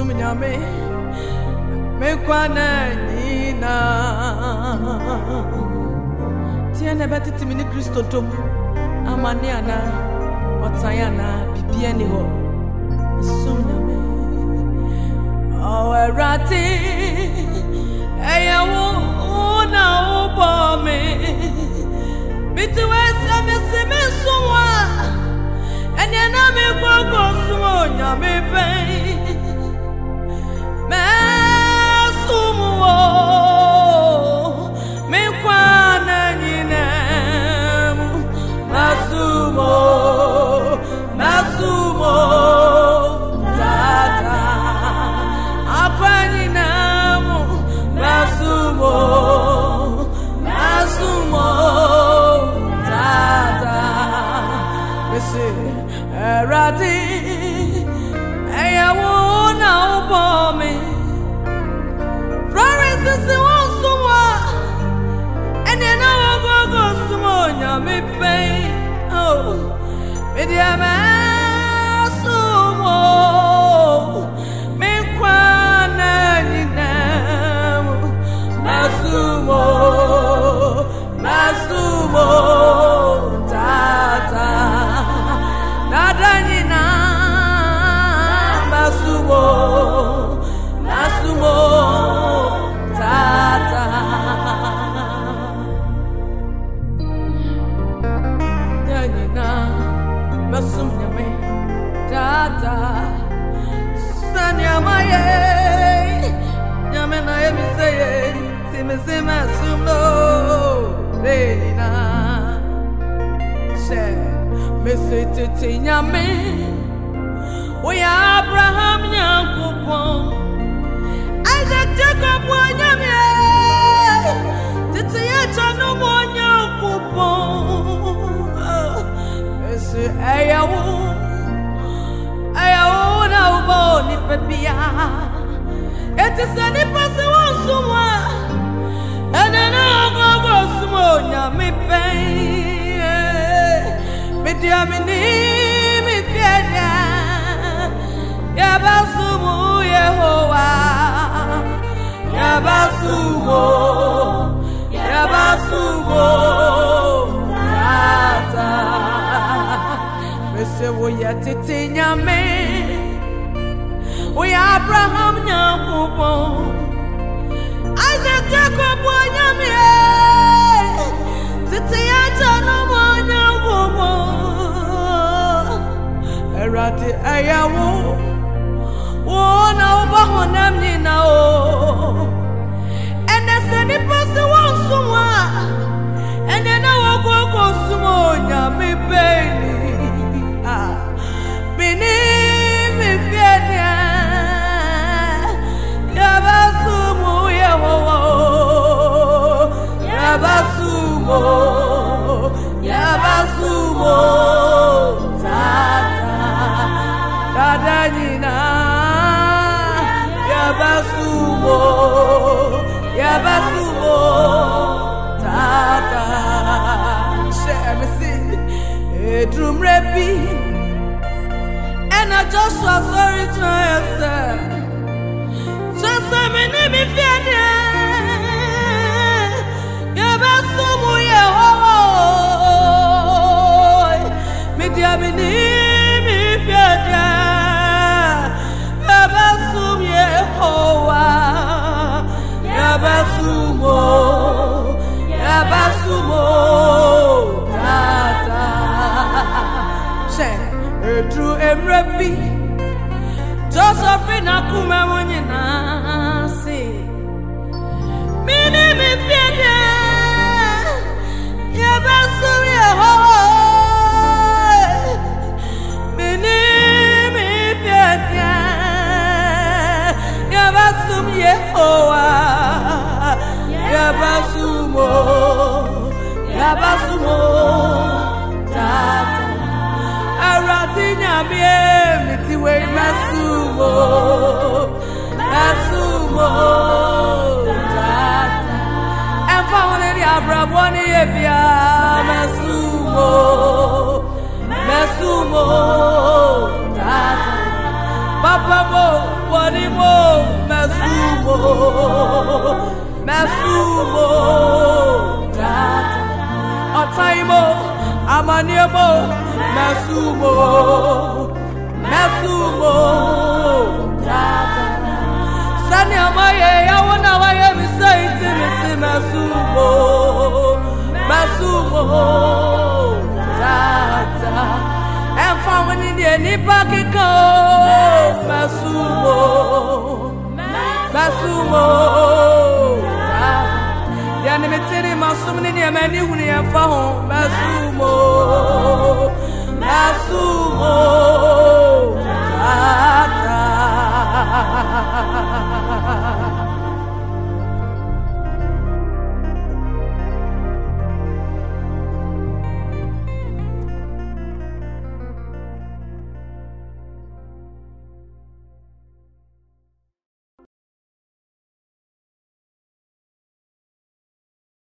Nyame me kwana nina tiene betiti mini Kristo tom amane ana otayana bibia ni ho sum Nyame o erati eyawo na obo me bitiwe same suwa ene na me gogo sumo Nyame pe me pain, oh, with your sumo, me kwana ninamu, masumo, tata, nada nina, masumo, tata. Basum Nyame tata sanya maye Nyame na emi seye sime sumo benina she mesete Nyame we Abraham Nyankopon Isaac Jacob wa Nyame tete ya chanu mo Nyankopon ayawo na ubo ni pepia eti se ni pase won sumo enena gogo sumo Nyame pe media mini mi fiada ya basumo Yehowa ya basumo tata se wo yatete Nyame we Abraham Nyankopon Isaac Jacob wa Nyame tete ya tano mo Nyankopon erate ayawo wo na oba honam ni na o ene se ni pose won suwa ene na wo gogo sumo Nyame beni Yabasumo tata dadanyina Yabasumo tata shemisi edrum repi ena Joshua sorry just me ni mi fiade Yabasumo Yehowa media mini mi fiade Yabasumo Yehowa Yabasumo tata she edru emrebi Josephine akume wonyina si mini mi fiade Yabasumo Yehowa mini mi fiade Yabasumo Yehowa Yabasumo tata arati Nyame mitiwe masumo tata enfa woni di abrabo ni ebia masumo tata papa bo amanimo masumo masumo tata otaimo amanimo masumo masumo tata sani amaye yawona waye misaiti misi masumo masumo tata and found in the any pocket go masumo masumo the enemy telling masumo in the many who near found masumo masumo